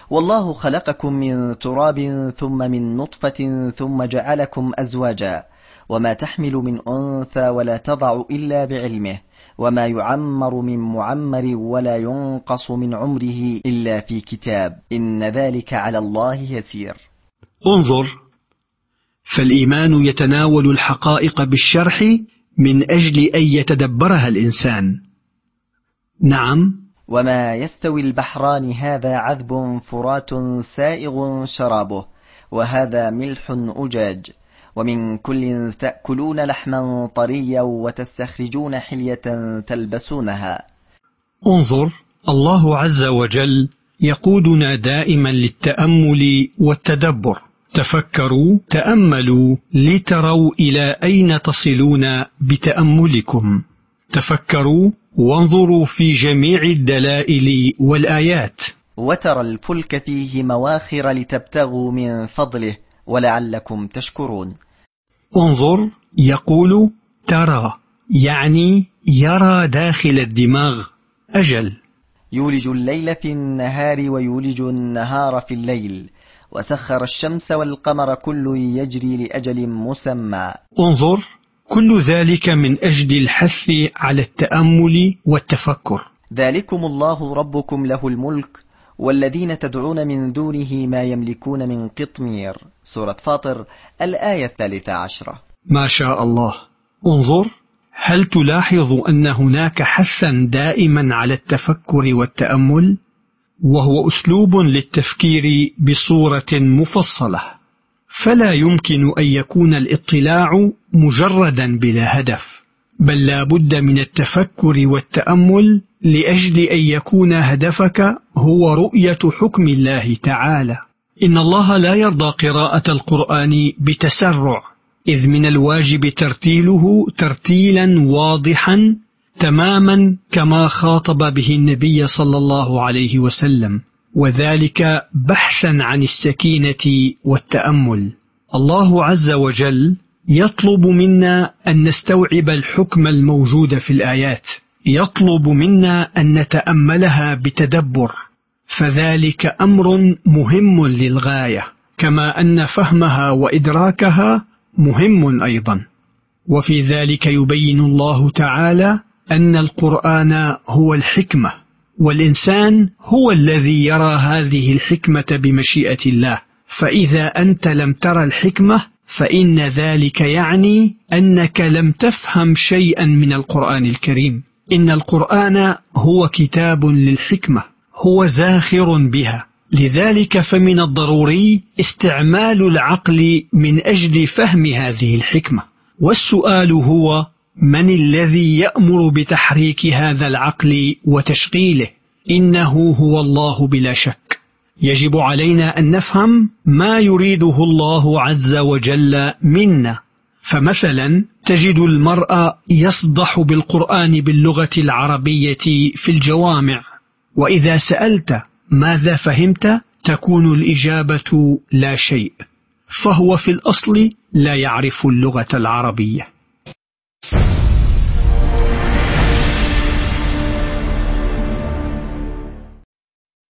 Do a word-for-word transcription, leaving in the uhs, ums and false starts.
والله خلقكم من تراب ثم من نطفة ثم جعلكم أزواجا وما تحمل من أنثى ولا تضع إلا بعلمه وما يعمر من معمر ولا ينقص من عمره إلا في كتاب إن ذلك على الله يسير. انظر، فالإيمان يتناول الحقائق بالشرح من أجل أن يتدبرها الإنسان. نعم. وما يستوي البحران هذا عذب فرات سائغ شرابه وهذا ملح أجاج ومن كل تأكلون لحما طريا وتستخرجون حلية تلبسونها. انظر، الله عز وجل يقودنا دائما للتأمل والتدبر. تفكروا، تأملوا لتروا إلى أين تصلون بتأملكم. تفكروا وانظروا في جميع الدلائل والآيات. وترى الفلك فيه مواخر لتبتغوا من فضله ولعلكم تشكرون. انظر، يقول ترى، يعني يرى داخل الدماغ. أجل. يولج الليل في النهار ويولج النهار في الليل وسخر الشمس والقمر كل يجري لأجل مسمى. انظر، كل ذلك من أجل الحث على التأمل والتفكر. ذلكم الله ربكم له الملك والذين تدعون من دونه ما يملكون من قطمير. سورة فاطر الآية الثالثة عشرة. ما شاء الله. انظر، هل تلاحظ أن هناك حثا دائما على التفكر والتأمل؟ وهو أسلوب للتفكير بصورة مفصلة، فلا يمكن أن يكون الاطلاع مجردا بلا هدف، بل لا بد من التفكر والتأمل لأجل أن يكون هدفك هو رؤية حكم الله تعالى. إن الله لا يرضى قراءة القرآن بتسرع، إذ من الواجب ترتيله ترتيلا واضحا تماما كما خاطب به النبي صلى الله عليه وسلم، وذلك بحثا عن السكينة والتأمل. الله عز وجل يطلب منا أن نستوعب الحكم الموجود في الآيات، يطلب منا أن نتأملها بتدبر، فذلك أمر مهم للغاية، كما أن فهمها وإدراكها مهم أيضا. وفي ذلك يبين الله تعالى أن القرآن هو الحكمة، والإنسان هو الذي يرى هذه الحكمة بمشيئة الله. فإذا أنت لم ترى الحكمة فإن ذلك يعني أنك لم تفهم شيئا من القرآن الكريم. إن القرآن هو كتاب للحكمة، هو زاخر بها، لذلك فمن الضروري استعمال العقل من أجل فهم هذه الحكمة. والسؤال هو: من الذي يأمر بتحريك هذا العقل وتشغيله؟ إنه هو الله بلا شك. يجب علينا أن نفهم ما يريده الله عز وجل منا. فمثلا تجد المرء يصدح بالقرآن باللغة العربية في الجوامع، وإذا سألت ماذا فهمت تكون الإجابة لا شيء، فهو في الأصل لا يعرف اللغة العربية.